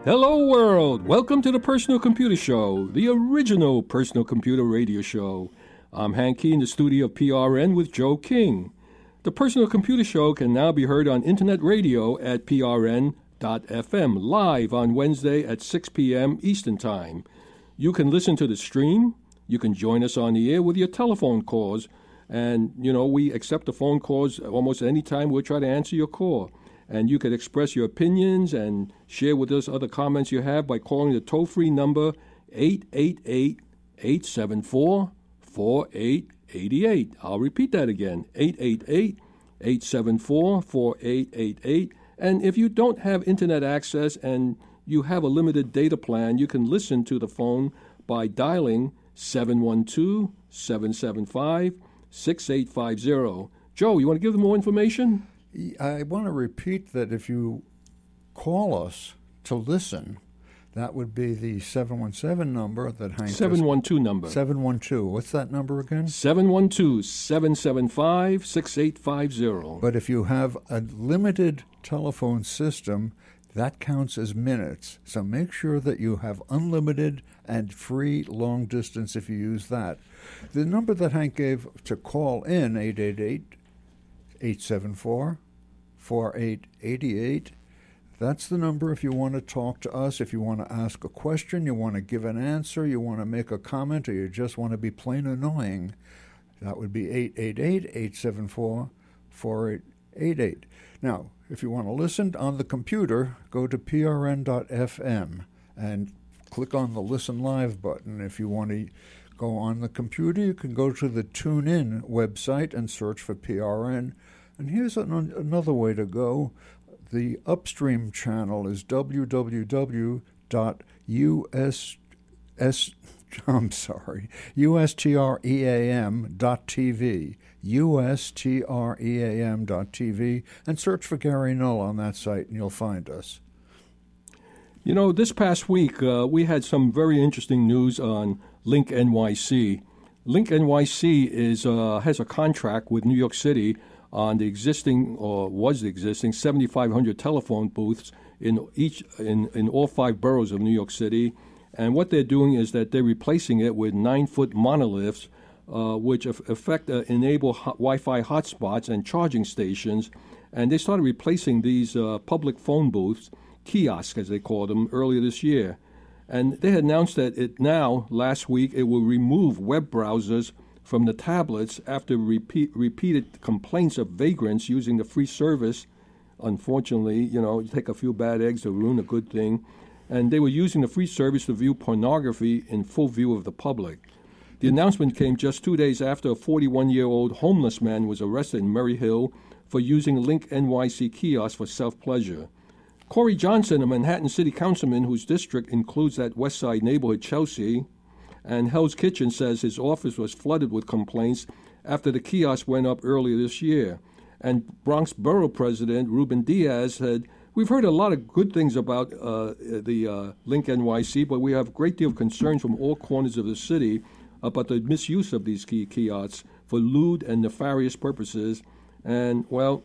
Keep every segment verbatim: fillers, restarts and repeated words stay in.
Hello world! Welcome to the Personal Computer Show, the original personal computer radio show. I'm Hank Key in the studio of P R N with Joe King. The Personal Computer Show can now be heard on internet radio at P R N dot F M, live on Wednesday at six p.m. Eastern Time. You can listen to the stream. You can join us on the air with your telephone calls. And, you know, we accept the phone calls almost any time. We'll try to answer your call. And you can express your opinions and share with us other comments you have by calling the toll-free number eight eight eight, eight seven four, four eight eight eight. I'll repeat that again, eight eight eight, eight seven four, four eight eight eight. And if you don't have internet access and you have a limited data plan, you can listen to the phone by dialing seven one two, seven seven five, six eight five zero. Joe, you want to give them more information? I want to repeat that if you call us to listen, that would be the seven one seven number that Hank seven one two number. seven one two. What's that number again? seven one two, seven seven five, six eight five zero. But if you have a limited telephone system, that counts as minutes. So make sure that you have unlimited and free long distance if you use that. The number that Hank gave to call in, eight eight eight, eight seven four, four eight eight eight. That's the number if you want to talk to us, if you want to ask a question, you want to give an answer, you want to make a comment, or you just want to be plain annoying. That would be eight eight eight, eight seven four, four eight eight eight. Now, if you want to listen on the computer, go to P R N dot F M and click on the Listen Live button. If you want to go on the computer, you can go to the TuneIn website and search for P R N. And here's an, another way to go. The upstream channel is w w w dot u s s I'm sorry, U S T R E A M dot T V, U S T R E A M dot T V, and search for Gary Null on that site, and you'll find us. You know, this past week, uh, we had some very interesting news on Link N Y C. Link N Y C is uh, has a contract with New York City on the existing, or was the existing, seventy-five hundred telephone booths in each in, in all five boroughs of New York City. And what they're doing is that they're replacing it with nine-foot monoliths, uh, which in effect uh, enable hot Wi-Fi hotspots and charging stations. And they started replacing these uh, public phone booths, kiosks as they call them, earlier this year. And they had announced that it now, last week, it will remove web browsers from the tablets after repeat, repeated complaints of vagrants using the free service. Unfortunately, you know, you take a few bad eggs to ruin a good thing. And they were using the free service to view pornography in full view of the public. The announcement came just two days after a forty-one-year-old homeless man was arrested in Murray Hill for using Link N Y C kiosks for self-pleasure. Corey Johnson, a Manhattan City councilman whose district includes that West Side neighborhood, Chelsea, and Hell's Kitchen, says his office was flooded with complaints after the kiosk went up earlier this year. And Bronx Borough President Ruben Diaz said, "We've heard a lot of good things about uh, the uh, Link N Y C, but we have a great deal of concerns from all corners of the city about the misuse of these key kiosks for lewd and nefarious purposes." And, well,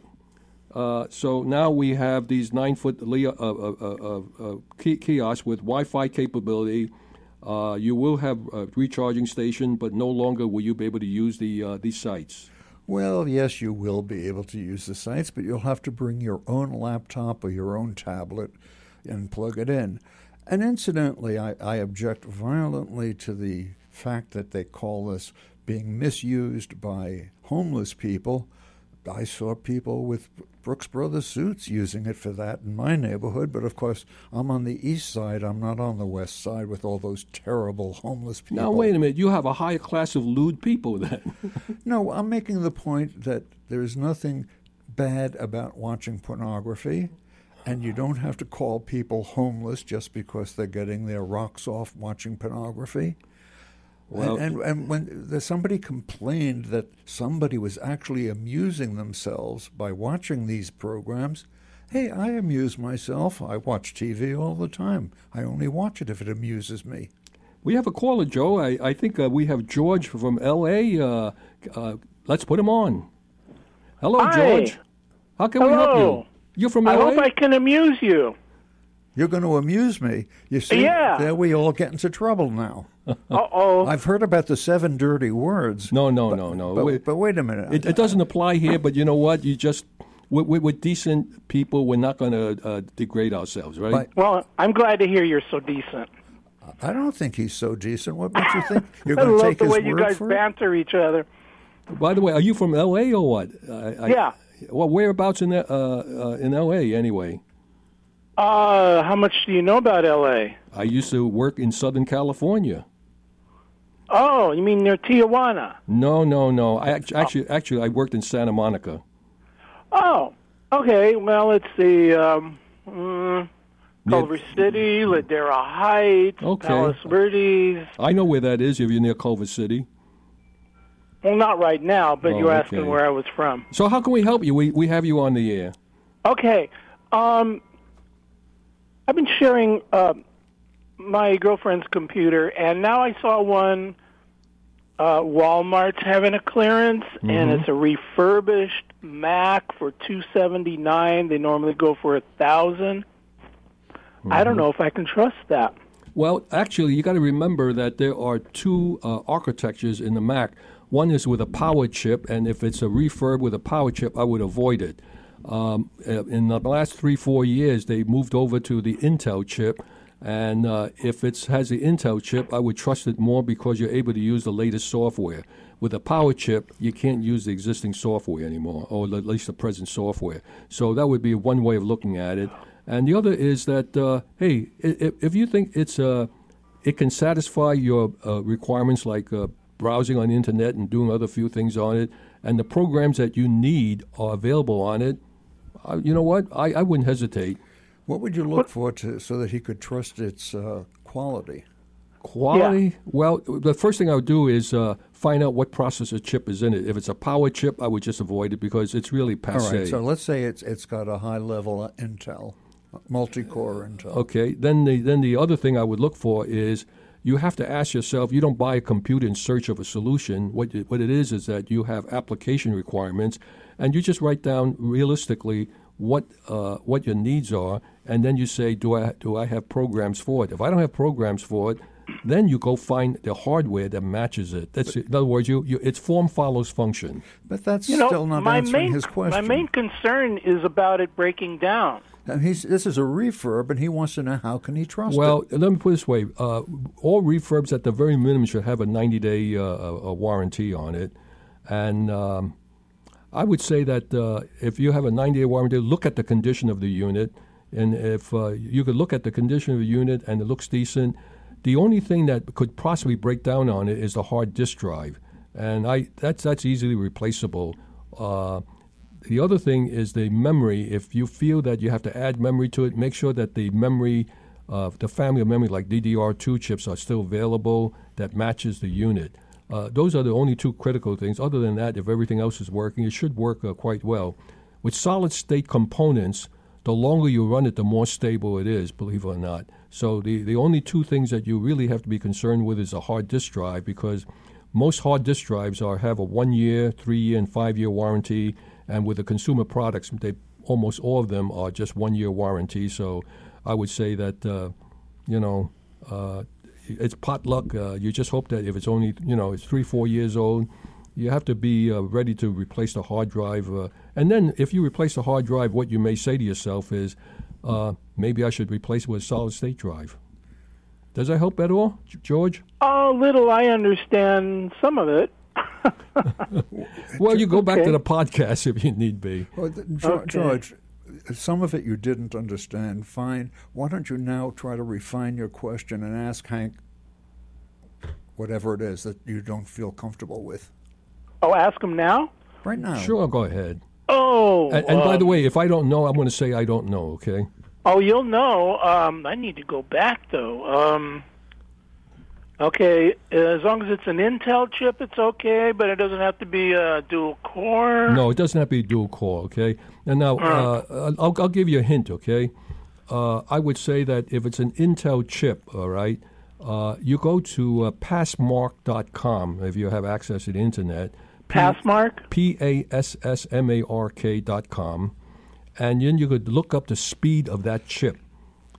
uh, so now we have these nine-foot uh, uh, uh, uh, kiosks with Wi-Fi capability. Uh, you will have a recharging station, but no longer will you be able to use the uh, these sites. Well, yes, you will be able to use the sites, but you'll have to bring your own laptop or your own tablet and plug it in. And incidentally, I, I object violently to the fact that they call this being misused by homeless people. I saw people with Brooks Brothers suits using it for that in my neighborhood, but of course I'm on the east side, I'm not on the west side with all those terrible homeless people. Now, wait a minute, you have a higher class of lewd people then. No, I'm making the point that there's nothing bad about watching pornography, and you don't have to call people homeless just because they're getting their rocks off watching pornography. Well, and, and, and when the, somebody complained that somebody was actually amusing themselves by watching these programs, hey, I amuse myself. I watch T V all the time. I only watch it if it amuses me. We have a caller, Joe. I, I think uh, we have George from L A. Uh, uh, let's put him on. Hello, Hi. George. How can Hello. we help you? You're from I L A? hope I can amuse you. You're going to amuse me. You see, Yeah. there we all get into trouble now. Uh-oh. I've heard about the seven dirty words. No, no, but, no, no. But, Wait, but wait a minute. it, it doesn't apply here, but you know what? You just, we're, we're, we're decent people. We're not going to uh, degrade ourselves, right? But- Well, I'm glad to hear you're so decent. I don't think he's so decent. What makes you think you're I going to love take the his way you word guys for it? banter each other. By the way, are you from L A or what? I, I, Yeah. Well, whereabouts in, the, uh, uh, in L A anyway? Uh, how much do you know about L A? I used to work in Southern California. Oh, you mean near Tijuana? No, no, no. I act- actually, actually, I worked in Santa Monica. Oh, okay. Well, it's the um, mm, Culver City, Ladera Heights, Okay. Palos Verdes. I know where that is if you're near Culver City. Well, not right now, but Oh, you're asking okay. where I was from. So how can we help you? We we have you on the air. Okay. Um, I've been sharing uh, my girlfriend's computer, and now I saw one. Uh, Walmart's having a clearance, Mm-hmm. and it's a refurbished Mac for two seventy nine. They normally go for a thousand. Mm-hmm. I don't know if I can trust that. Well, actually, you got to remember that there are two uh, architectures in the Mac. One is with a power chip, and if it's a refurb with a power chip, I would avoid it. Um, uh, in the last three, four years, they moved over to the Intel chip, and uh, if it has the Intel chip, I would trust it more because you're able to use the latest software. With a power chip, you can't use the existing software anymore, or at least the present software. So that would be one way of looking at it. And the other is that, uh, hey, if, if you think it's uh, it can satisfy your uh, requirements like uh, browsing on the internet and doing other few things on it, and the programs that you need are available on it, uh, you know what? I, I wouldn't hesitate. What would you look for to so that he could trust its uh, quality? Quality? Yeah. Well, the first thing I would do is uh, find out what processor chip is in it. If it's a power chip, I would just avoid it because it's really passe. All right, so let's say it's it's got a high level uh, Intel, multi-core Intel. Okay. Then the then the other thing I would look for is you have to ask yourself. You don't buy a computer in search of a solution. What it, what it is is that you have application requirements, and you just write down realistically what uh, what your needs are, and then you say, do I do I have programs for it? If I don't have programs for it, then you go find the hardware that matches it. That's it. In other words, you, you it's form follows function. But that's You know, still not my answering main his question. my main concern is about it breaking down. And he's, this is a refurb, and he wants to know how can he trust Well, it. let me put it this way: uh, all refurbs at the very minimum should have a ninety-day uh, a warranty on it, and um, I would say that uh, if you have a ninety-day warranty, look at the condition of the unit, and if uh, you could look at the condition of the unit and it looks decent, the only thing that could possibly break down on it is the hard disk drive, and I that's that's easily replaceable. Uh, The other thing is the memory. If you feel that you have to add memory to it, make sure that the memory, uh, the family of memory like D D R two chips are still available that matches the unit. Uh, those are the only two critical things. Other than that, if everything else is working, it should work uh, quite well. With solid-state components, the longer you run it, the more stable it is, believe it or not. So the, the only two things that you really have to be concerned with is a hard disk drive, because most hard disk drives are have a one-year, three-year, and five-year warranty. And with the consumer products, they almost all of them are just one-year warranty. So I would say that, uh, you know, uh, it's pot luck. Uh, you just hope that if it's only, you know, it's three, four years old, you have to be uh, ready to replace the hard drive. Uh, and then if you replace the hard drive, what you may say to yourself is, uh, maybe I should replace it with a solid-state drive. Does that help at all, George? A little. I understand some of it. Well, you go back Okay. to the podcast if you need be. Well, th- George, Okay. George, some of it you didn't understand. Fine. Why don't you now try to refine your question and ask Hank whatever it is that you don't feel comfortable with Oh, ask him now. right now? Sure, go ahead. Oh, And, and by um, the way, if I don't know, I'm going to say I don't know, okay? oh, you'll know. Um, I need to go back though. Um, okay, as long as it's an Intel chip, it's okay, but it doesn't have to be a dual core. No, it doesn't have to be dual core, okay? And now, uh, I'll, I'll give you a hint, okay? Uh, I would say that if it's an Intel chip, all right, uh, you go to uh, passmark dot com if you have access to the Internet. Passmark. P A S S M A R K dot com. And then you could look up the speed of that chip.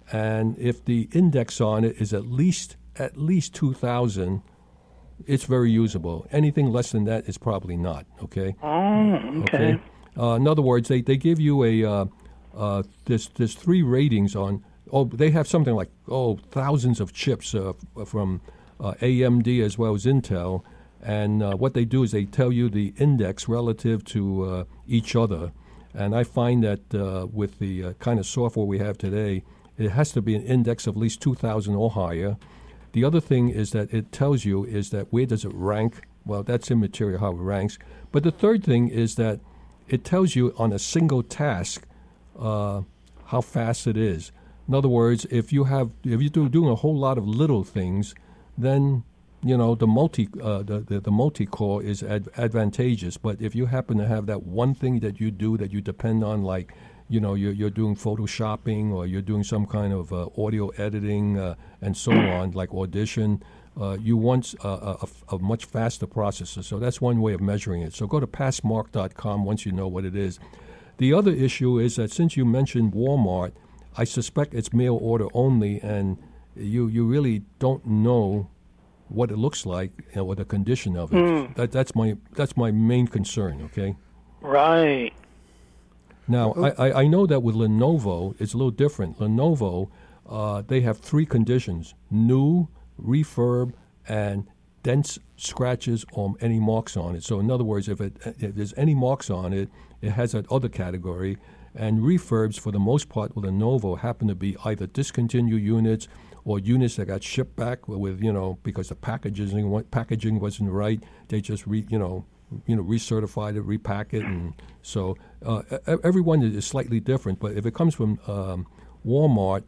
and if the index on it is at least at least two thousand, it's very usable. Anything less than that is probably not. Okay. Oh, okay. okay? Uh, in other words, they, they give you a uh, uh, there's there's three ratings on. Oh, they have something like oh thousands of chips uh, from uh, A M D as well as Intel, and uh, what they do is they tell you the index relative to uh, each other. And I find that uh, with the uh, kind of software we have today, it has to be an index of at least two thousand or higher. The other thing is that it tells you is that where does it rank? Well, that's immaterial how it ranks. But the third thing is that it tells you on a single task uh, how fast it is. In other words, if you have if you're doing a whole lot of little things, then you know the multi uh, the, the the multi-core is ad- advantageous. But if you happen to have that one thing that you do that you depend on, like you know you're you're doing photoshopping or you're doing some kind of uh, audio editing uh, and so on, like Audition, uh, you want a, a, a much faster processor. So that's one way of measuring it. So go to passmark dot com once you know what it is. The other issue is that since you mentioned Walmart, I suspect it's mail order only, and you you really don't know what it looks like, you know, or the condition of it. Mm. That that's my that's my main concern. Okay. Right. Now I, I, I know that with Lenovo it's a little different. Lenovo, uh, they have three conditions: new, refurb, and dense scratches or any marks on it. So in other words, if it if there's any marks on it, it has that other category. And refurbs, for the most part, with Lenovo, happen to be either discontinued units or units that got shipped back with, you know, because the packaging packaging wasn't right. They just re, you know, you know, recertified it, repack it, and so uh, everyone is slightly different. But if it comes from um, Walmart,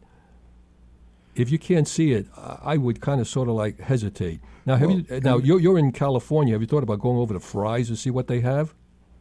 if you can't see it, I would kind of sort of like hesitate. Now, have well, you? Now you're you're in California. Have you thought about going over to Fry's to see what they have?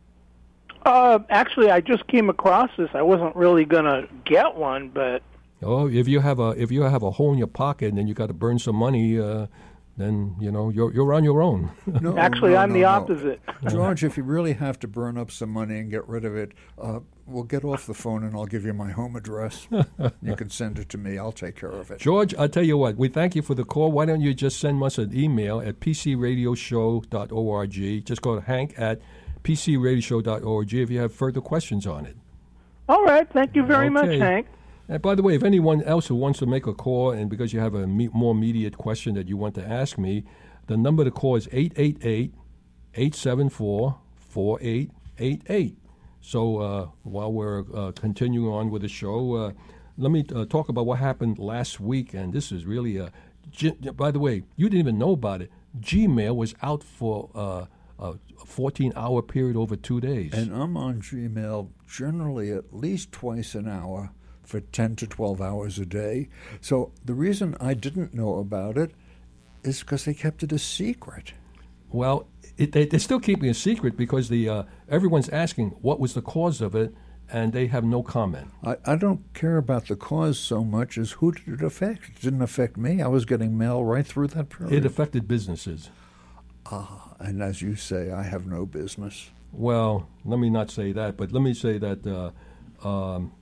Uh, actually, I just came across this. I wasn't really gonna get one, but oh, if you have a if you have a hole in your pocket and then you got to burn some money, uh, then you know you're you're on your own. No, actually, no, I'm no, the no. opposite. George, if you really have to burn up some money and get rid of it, uh, we'll get off the phone and I'll give you my home address. You can send it to me. I'll take care of it. George, I'll tell you what. We thank you for the call. Why don't you just send us an email at p c radio show dot org? Just go to Hank at p c radio show dot org if you have further questions on it. All right. Thank you very okay. much, Hank. And by the way, if anyone else who wants to make a call and because you have a me- more immediate question that you want to ask me, the number to call is eight eight eight, eight seven four, four eight eight eight. So uh, while we're uh, continuing on with the show, uh, let me uh, talk about what happened last week. And this is really a G- by the way, you didn't even know about it. Gmail was out for uh, a fourteen-hour period over two days. And I'm on Gmail generally at least twice an hour for ten to twelve hours a day. So the reason I didn't know about it is because they kept it a secret. Well, it, they, they're still keeping it a secret because the uh, everyone's asking what was the cause of it, and they have no comment. I, I don't care about the cause so much as who did it affect. It didn't affect me. I was getting mail right through that period. It affected businesses. Ah, and as you say, I have no business. Well, let me not say that, but let me say that uh, um,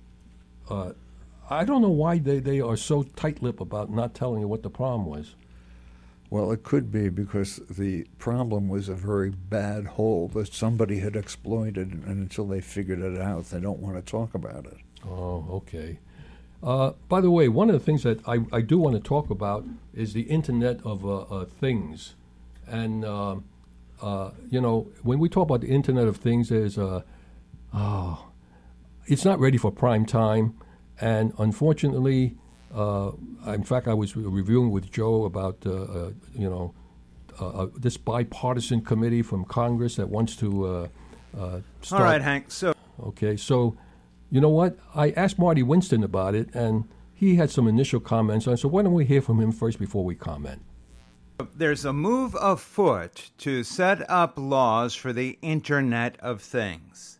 uh, I don't know why they, they are so tight-lipped about not telling you what the problem was. Well, it could be because the problem was a very bad hole that somebody had exploited, and until they figured it out, they don't want to talk about it. Oh, okay. Uh, by the way, one of the things that I, I do want to talk about is the Internet of uh, uh, Things. And, uh, uh, you know, when we talk about the Internet of Things, there's a, oh, it's not ready for prime time. And unfortunately, uh, in fact, I was reviewing with Joe about, uh, uh, you know, uh, uh, this bipartisan committee from Congress that wants to uh, uh, start. All right, Hank. So, okay, so, you know what? I asked Marty Winston about it, and he had some initial comments on it. So why don't we hear from him first before we comment? there's a move afoot to set up laws for the Internet of Things.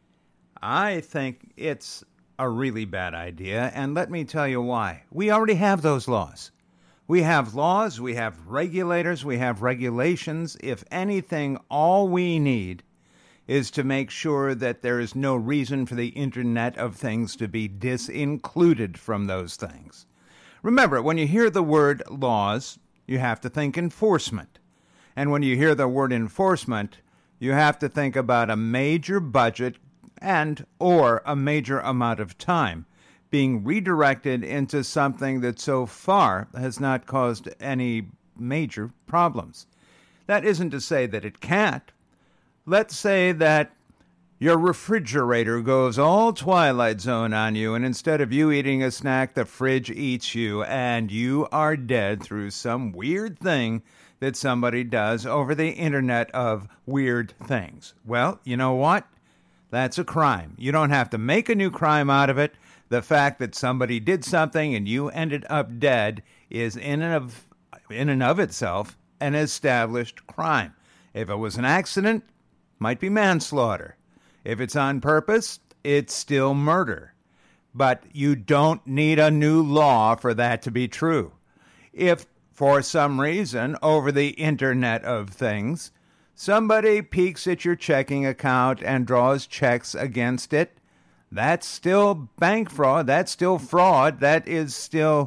I think it's a really bad idea, and let me tell you why. We already have those laws. We have laws, we have regulators, we have regulations. If anything, all we need is to make sure that there is no reason for the Internet of Things to be disincluded from those things. Remember, when you hear the word laws, you have to think enforcement. And when you hear the word enforcement, you have to think about a major budget and or a major amount of time being redirected into something that so far has not caused any major problems. That isn't to say that it can't. Let's say that your refrigerator goes all Twilight Zone on you, and instead of you eating a snack, the fridge eats you, and you are dead through some weird thing that somebody does over the Internet of weird things. Well, you know what? That's a crime. You don't have to make a new crime out of it. The fact that somebody did something and you ended up dead is in and of, in and of itself an established crime. If it was an accident, might be manslaughter. If it's on purpose, it's still murder. But you don't need a new law for that to be true. If, for some reason, over the Internet of Things, somebody peeks at your checking account and draws checks against it, that's still bank fraud. That's still fraud. That is still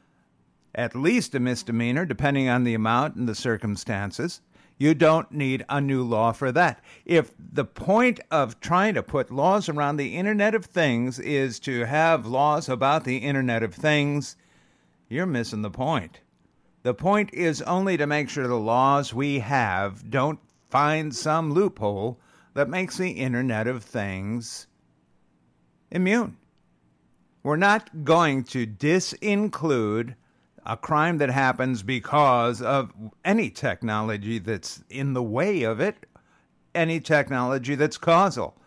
at least a misdemeanor, depending on the amount and the circumstances. You don't need a new law for that. If the point of trying to put laws around the Internet of Things is to have laws about the Internet of Things, you're missing the point. The point is only to make sure the laws we have don't find some loophole that makes the Internet of Things immune. We're not going to disinclude a crime that happens because of any technology that's in the way of it, any technology that's causal.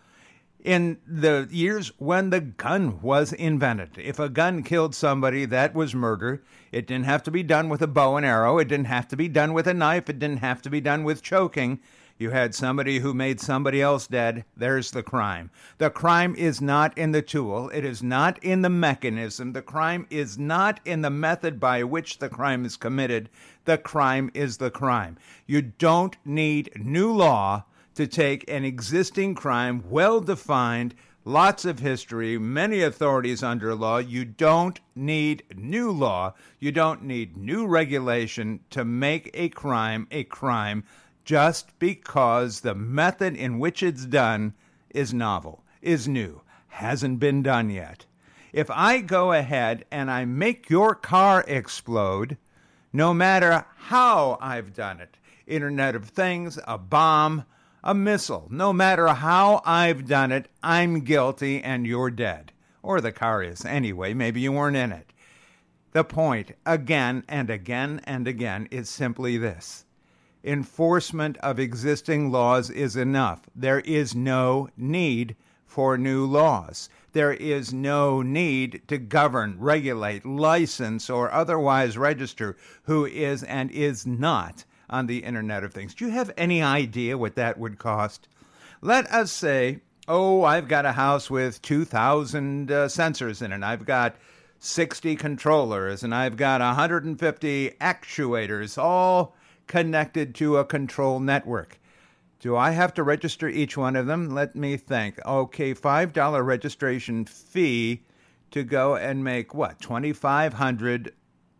In the years when the gun was invented, if a gun killed somebody, that was murder. It didn't have to be done with a bow and arrow. It didn't have to be done with a knife. It didn't have to be done with choking. You had somebody who made somebody else dead. There's the crime. The crime is not in the tool. It is not in the mechanism. The crime is not in the method by which the crime is committed. The crime is the crime. You don't need new law to take an existing crime, well-defined, lots of history, many authorities under law. You don't need new law. You don't need new regulation to make a crime a crime, just because the method in which it's done is novel, is new, hasn't been done yet. If I go ahead and I make your car explode, no matter how I've done it, Internet of Things, a bomb, a missile, no matter how I've done it, I'm guilty and you're dead. Or the car is anyway, maybe you weren't in it. The point, again and again and again, is simply this. Enforcement of existing laws is enough. There is no need for new laws. There is no need to govern, regulate, license, or otherwise register who is and is not on the Internet of Things. Do you have any idea what that would cost? Let us say, oh, I've got a house with two thousand uh, sensors in it. I've got sixty controllers, and I've got one hundred fifty actuators, all connected to a control network. Do I have to register each one of them? Let me think. Okay, five dollars registration fee to go and make, what, twenty-five hundred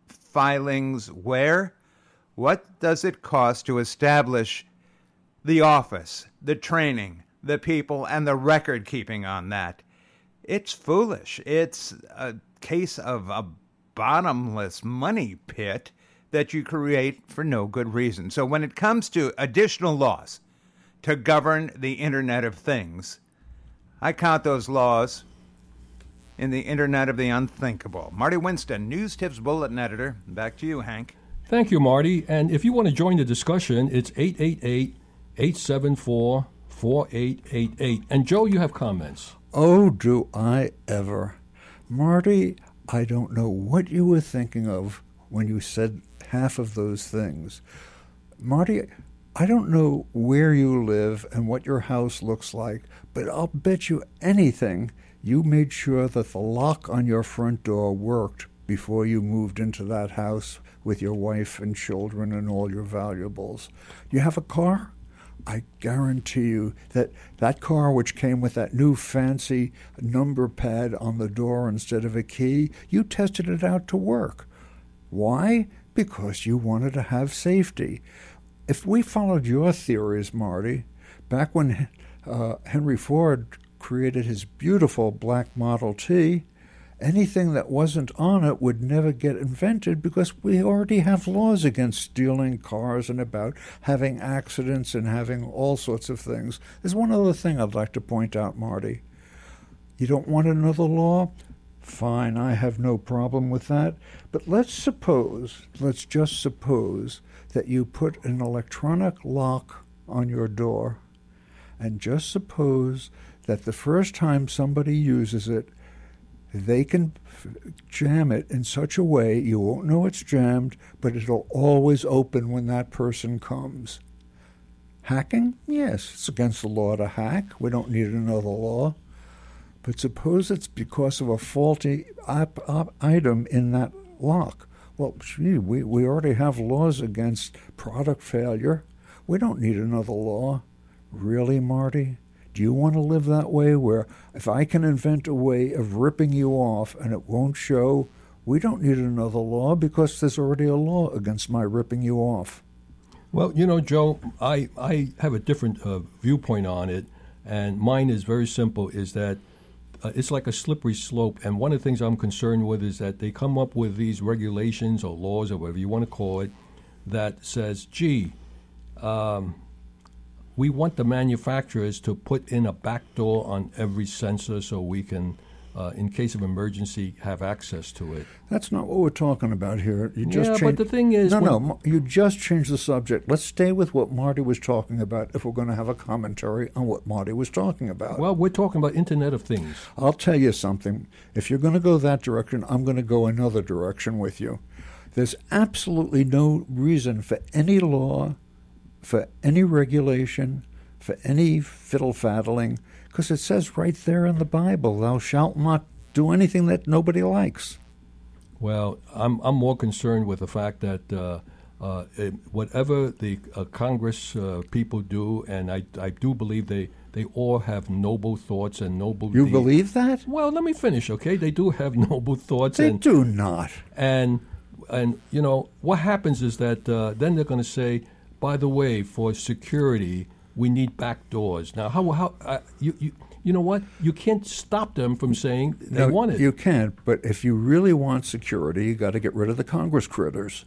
filings where? What does it cost to establish the office, the training, the people, and the record keeping on that? It's foolish. It's a case of a bottomless money pit that you create for no good reason. So when it comes to additional laws to govern the Internet of Things, I count those laws in the Internet of the unthinkable. Marty Winston, News Tips Bulletin Editor. Back to you, Hank. Thank you, Marty. And if you want to join the discussion, it's eight eight eight, eight seven four, four eight eight eight. And Joe, you have comments. Oh, do I ever. Marty, I don't know what you were thinking of when you said half of those things. Marty, I don't know where you live and what your house looks like, but I'll bet you anything you made sure that the lock on your front door worked before you moved into that house with your wife and children and all your valuables. You have a car? I guarantee you that that car which came with that new fancy number pad on the door instead of a key, you tested it out to work. Why? Because you wanted to have safety. If we followed your theories, Marty, back when uh, Henry Ford created his beautiful black Model T, anything that wasn't on it would never get invented because we already have laws against stealing cars and about having accidents and having all sorts of things. There's one other thing I'd like to point out, Marty. You don't want another law? Fine, I have no problem with that. But let's suppose, let's just suppose that you put an electronic lock on your door, and just suppose that the first time somebody uses it, they can f- jam it in such a way you won't know it's jammed, but it'll always open when that person comes. Hacking? Yes, it's against the law to hack. We don't need another law. But suppose it's because of a faulty op- op- item in that lock. Well, gee, we, we already have laws against product failure. We don't need another law. Really, Marty? Do you want to live that way where if I can invent a way of ripping you off and it won't show, we don't need another law because there's already a law against my ripping you off? Well, you know, Joe, I, I have a different uh, viewpoint on it, and mine is very simple, is that uh, it's like a slippery slope, and one of the things I'm concerned with is that they come up with these regulations or laws or whatever you want to call it that says, gee, um, we want the manufacturers to put in a back door on every sensor so we can, uh, in case of emergency, have access to it. That's not what we're talking about here. You just yeah, change- but the thing is... No, when- no, you just changed the subject. Let's stay with what Marty was talking about if we're going to have a commentary on what Marty was talking about. Well, we're talking about Internet of Things. I'll tell you something. If you're going to go that direction, I'm going to go another direction with you. There's absolutely no reason for any law, for any regulation, for any fiddle-faddling, because it says right there in the Bible, thou shalt not do anything that nobody likes. Well, I'm I'm more concerned with the fact that uh, uh, it, whatever the uh, Congress uh, people do, and I, I do believe they, they all have noble thoughts and noble You deeds. believe that? Well, let me finish, okay? They do have noble thoughts. They and, do not. And, and you know, what happens is that uh, then they're going to say, by the way, for security, we need back doors. Now, how how uh, you, you you know what? You can't stop them from saying they No, want it. You can't, but if you really want security, you got to get rid of the Congress critters.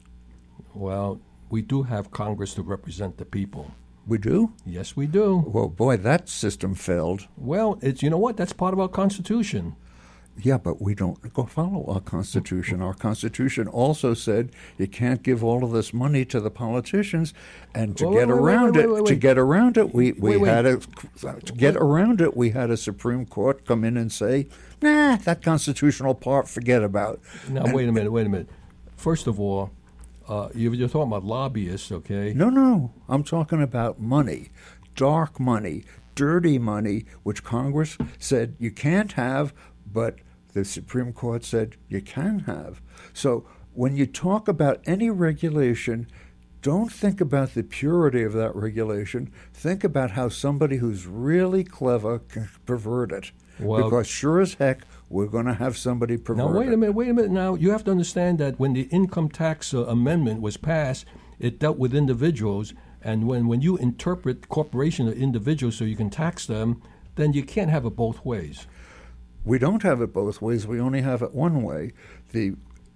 Well, we do have Congress to represent the people. We do? Yes, we do. Well, boy, that system failed. Well, it's you know what? That's part of our Constitution. Yeah, but we don't go follow our Constitution. Our Constitution also said you can't give all of this money to the politicians, and to Well, get wait, wait, around wait, it, wait, wait, to wait. get around it, we, we Wait, wait. had a to get around it, we had a Supreme Court come in and say, nah, that constitutional part, forget about. Now, And- wait a minute, wait a minute. First of all, uh, you- you're talking about lobbyists, okay? No, no, I'm talking about money, dark money, dirty money, which Congress said you can't have, but the Supreme Court said you can have. So when you talk about any regulation, don't think about the purity of that regulation. Think about how somebody who's really clever can pervert it. Well- because sure as heck, we're going to have somebody pervert Now, wait it. a minute, wait a minute. Now, you have to understand that when the income tax uh, amendment was passed, it dealt with individuals, and when, when you interpret corporation or individuals so you can tax them, then you can't have it both ways. We don't have it both ways. We only have it one way. The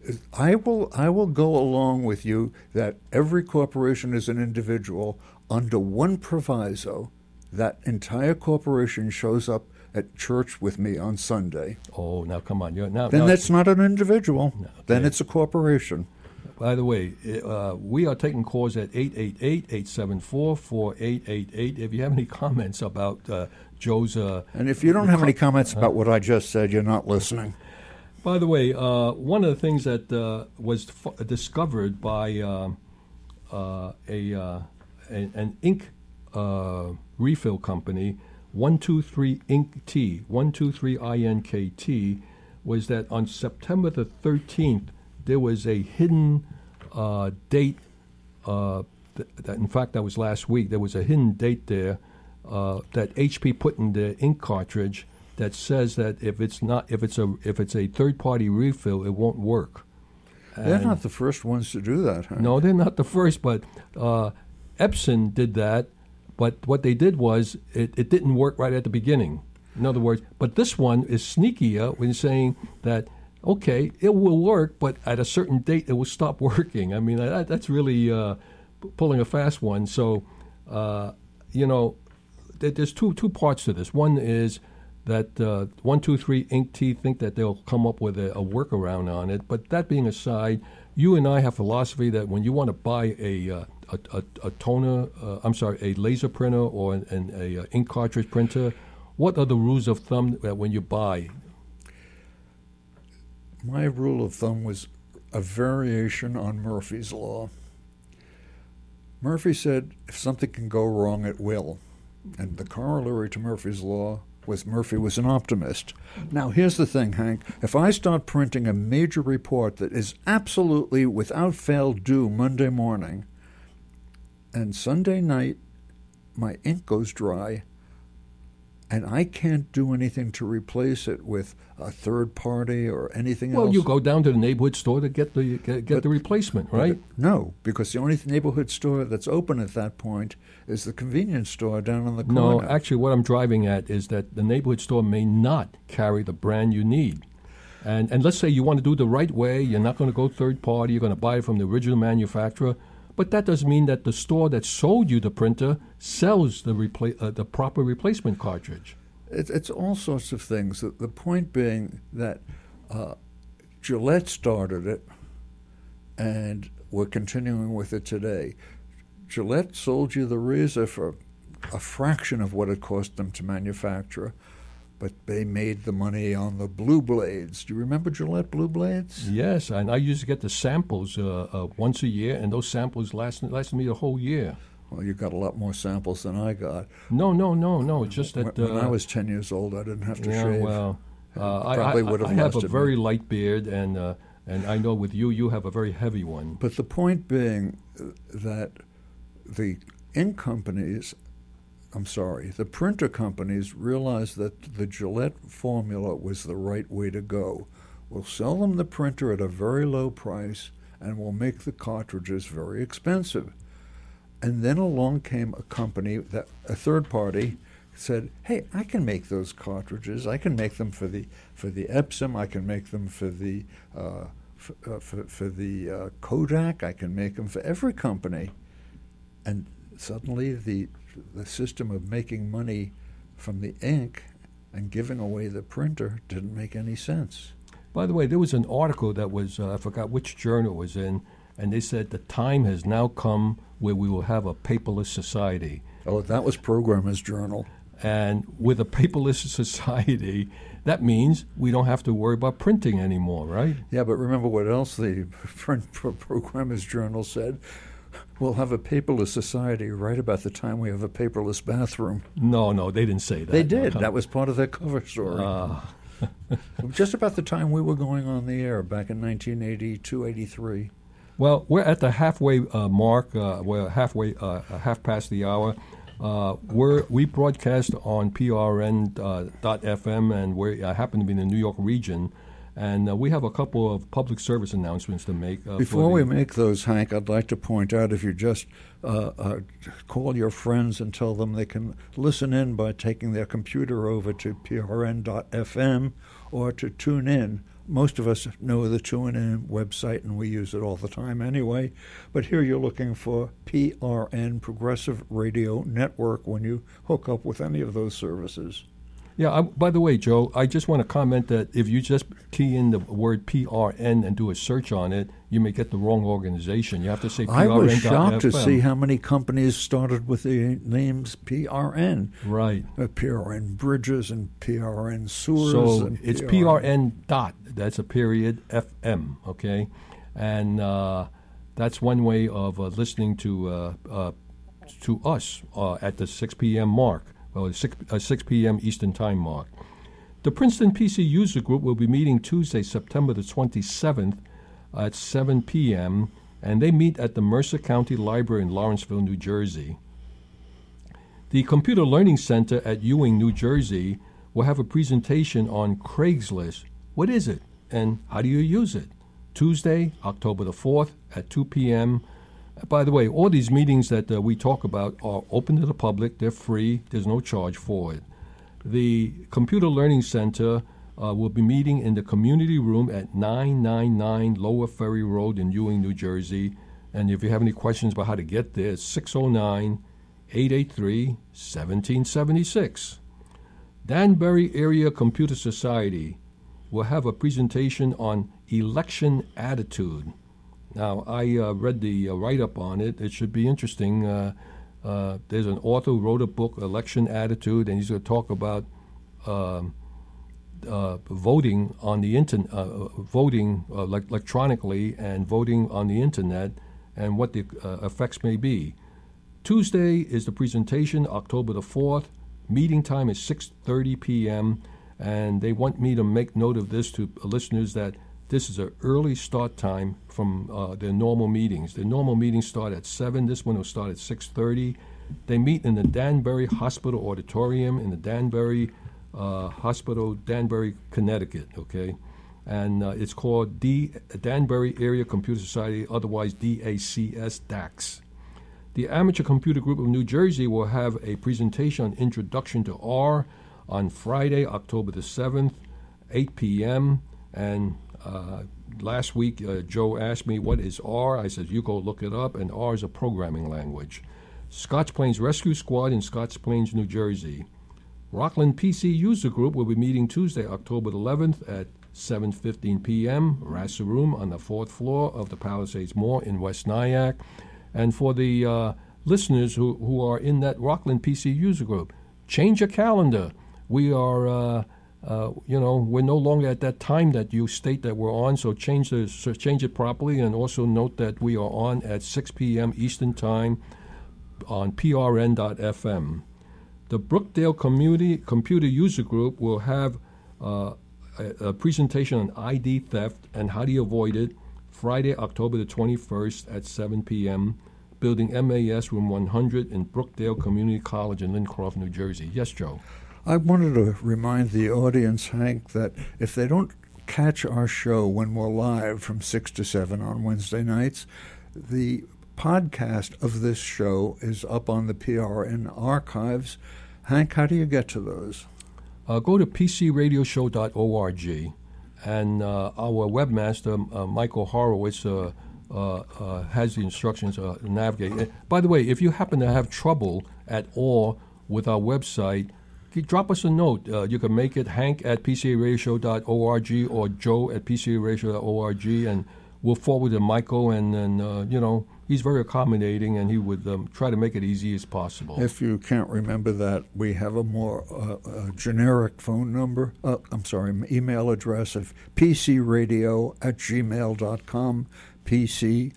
I will I will go along with you that every corporation is an individual under one proviso. That entire corporation shows up at church with me on Sunday. Oh, now come on. You're, now, Then now, that's not an individual. Then okay. it's a corporation. By the way, uh, we are taking calls at eight eight eight, eight seven four, four eight eight eight. If you have any comments about uh, Joe's... Uh, And if you don't have any comments about what I just said, you're not listening. By the way, uh, one of the things that uh, was f- discovered by uh, uh, a uh, an, an ink uh, refill company, one two three Ink T, one two three I N K T, was that on September the thirteenth, there was a hidden uh, date uh, th- that in fact that was last week. There was a hidden date there uh, that H P put in the ink cartridge that says that if it's not if it's a if it's a third party refill, it won't work. They're And not the first ones to do that, huh? no, they're not the first, but uh, Epson did that. But what they did was it, it didn't work right at the beginning. In other words, but this one is sneakier when saying that, okay, it will work, but at a certain date it will stop working. I mean, that, that's really uh, pulling a fast one. So, uh, you know, th- there's two two parts to this. One is that uh, one, two, three Ink T think that they'll come up with a, a workaround on it. But that being aside, you and I have philosophy that when you want to buy a uh, a, a, a toner, uh, I'm sorry, a laser printer or an, an a, a ink cartridge printer, what are the rules of thumb that when you buy? My rule of thumb was a variation on Murphy's Law. Murphy said if something can go wrong, it will. And the corollary to Murphy's Law was Murphy was an optimist. Now, here's the thing, Hank. If I start printing a major report that is absolutely without fail due Monday morning, and Sunday night my ink goes dry, and I can't do anything to replace it with a third party or anything Well, else. you go down to the neighborhood store to get the get, get But- the replacement, right? No, because the only neighborhood store that's open at that point is the convenience store down on the No, corner. actually, what I'm driving at is that the neighborhood store may not carry the brand you need. And and let's say you want to do it the right way, you're not going to go third party, you're going to buy it from the original manufacturer. But that doesn't mean that the store that sold you the printer sells the repla- uh, the proper replacement cartridge. It's, it's all sorts of things. The, the point being that uh, Gillette started it, and we're continuing with it today. Gillette sold you the razor for a fraction of what it cost them to manufacture, but they made the money on the blue blades. Do you remember Gillette blue blades? Yes, and I used to get the samples uh, uh, once a year, and those samples lasted lasted me the whole year. Well, you got a lot more samples than I got. No, no, no, no. It's just that when, when uh, I was ten years old, I didn't have to yeah, shave. well, uh, I, probably I, would have I have a lasted very me. light beard, and uh, and I know with you, you have a very heavy one. But the point being uh, that the ink companies, I'm sorry, the printer companies realized that the Gillette formula was the right way to go. We'll sell them the printer at a very low price, and we'll make the cartridges very expensive. And then along came a company, that a third party, said, "Hey, I can make those cartridges. I can make them for the for the Epson. I can make them for the uh, f- uh, for, for the uh, Kodak. I can make them for every company." And suddenly, the the system of making money from the ink and giving away the printer didn't make any sense. By the way, there was an article that was, uh, I forgot which journal it was in, and they said the time has now come where we will have a paperless society. Oh, that was Programmer's Journal. And with a paperless society, that means we don't have to worry about printing anymore, right? Yeah, but remember what else the print pro- Programmer's Journal said? We'll have a paperless society right about the time we have a paperless bathroom. No, no, they didn't say that. They did. No. That was part of their cover story. Uh, Just about the time we were going on the air back in nineteen eighty-two, eighty-three. Well, we're at the halfway uh, mark. Uh, we're halfway, uh, half past the hour. Uh, we're, we broadcast on P R N dot F M, and we uh, happen to be in the New York region. And uh, we have a couple of public service announcements to make. Uh, Before for we the, make those, Hank, I'd like to point out if you just uh, uh, call your friends and tell them they can listen in by taking their computer over to P R N dot F M or to tune in. Most of us know the TuneIn website, and we use it all the time anyway. But here you're looking for P R N, Progressive Radio Network, when you hook up with any of those services. Yeah, I, by the way, Joe, I just want to comment that if you just key in the word P R N and do a search on it, you may get the wrong organization. You have to say P R N dot F M. I was shocked to see how many companies started with the names P R N. Right. Uh, P R N Bridges and P R N Sewers. So and it's P R N dot, that's a period, F M, okay? And uh, that's one way of uh, listening to uh, uh, to us uh, at the six p.m. mark. Well, six, uh, six p.m. Eastern Time mark. The Princeton P C User Group will be meeting Tuesday, September the twenty-seventh at seven p.m. and they meet at the Mercer County Library in Lawrenceville, New Jersey. The Computer Learning Center at Ewing, New Jersey will have a presentation on Craigslist. What is it, and how do you use it? Tuesday, October the fourth at two p.m. By the way, all these meetings that uh, we talk about are open to the public. They're free. There's no charge for it. The Computer Learning Center uh, will be meeting in the community room at nine ninety-nine Lower Ferry Road in Ewing, New Jersey. And if you have any questions about how to get there, it's six oh nine, eight eight three, one seven seven six. Danbury Area Computer Society will have a presentation on election attitude. Now, I uh, read the uh, write-up on it. It should be interesting. Uh, uh, there's an author who wrote a book, Election Attitude, and he's going to talk about uh, uh, voting on the internet, uh, voting uh, le- electronically and voting on the internet and what the uh, effects may be. Tuesday is the presentation, October the fourth. Meeting time is six thirty p.m., and they want me to make note of this to listeners that this is an early start time from uh, their normal meetings. Their normal meetings start at seven. This one will start at six thirty. They meet in the Danbury Hospital Auditorium in the Danbury uh, Hospital, Danbury, Connecticut, okay? And uh, it's called D- Danbury Area Computer Society, otherwise D A C S, D A C S. The Amateur Computer Group of New Jersey will have a presentation on Introduction to R on Friday, October the seventh, eight p.m., and Uh, last week, uh, Joe asked me, what is R? I said, you go look it up, and R is a programming language. Scotch Plains Rescue Squad in Scotch Plains, New Jersey. Rockland P C User Group will be meeting Tuesday, October eleventh at seven fifteen p.m., Rassa Room on the fourth floor of the Palisades Mall in West Nyack. And for the uh, listeners who, who are in that Rockland P C User Group, change your calendar. We are... Uh, Uh, you know, we're no longer at that time that you state that we're on, so change the so change it properly, and also note that we are on at six p.m. Eastern Time on P R N dot F M. The Brookdale Community Computer User Group will have uh, a, a presentation on I D theft and how do you avoid it, Friday, October the twenty-first at seven p.m., Building M A S Room one hundred in Brookdale Community College in Lincroft, New Jersey. Yes, Joe? I wanted to remind the audience, Hank, that if they don't catch our show when we're live from six to seven on Wednesday nights, the podcast of this show is up on the P R N archives. Hank, how do you get to those? Uh, go to p c radio show dot org, and uh, our webmaster, uh, Michael Horowitz, uh, uh, uh, has the instructions uh, to navigate. Uh, by the way, if you happen to have trouble at all with our website, drop us a note. Uh, you can make it Hank at p c a radio show dot org or Joe at p c a radio show dot org, and we'll forward to Michael, and, and uh, you know, he's very accommodating, and he would um, try to make it easy as possible. If you can't remember that, we have a more uh, uh, generic phone number, uh, I'm sorry, email address of p c radio at gmail dot com, p c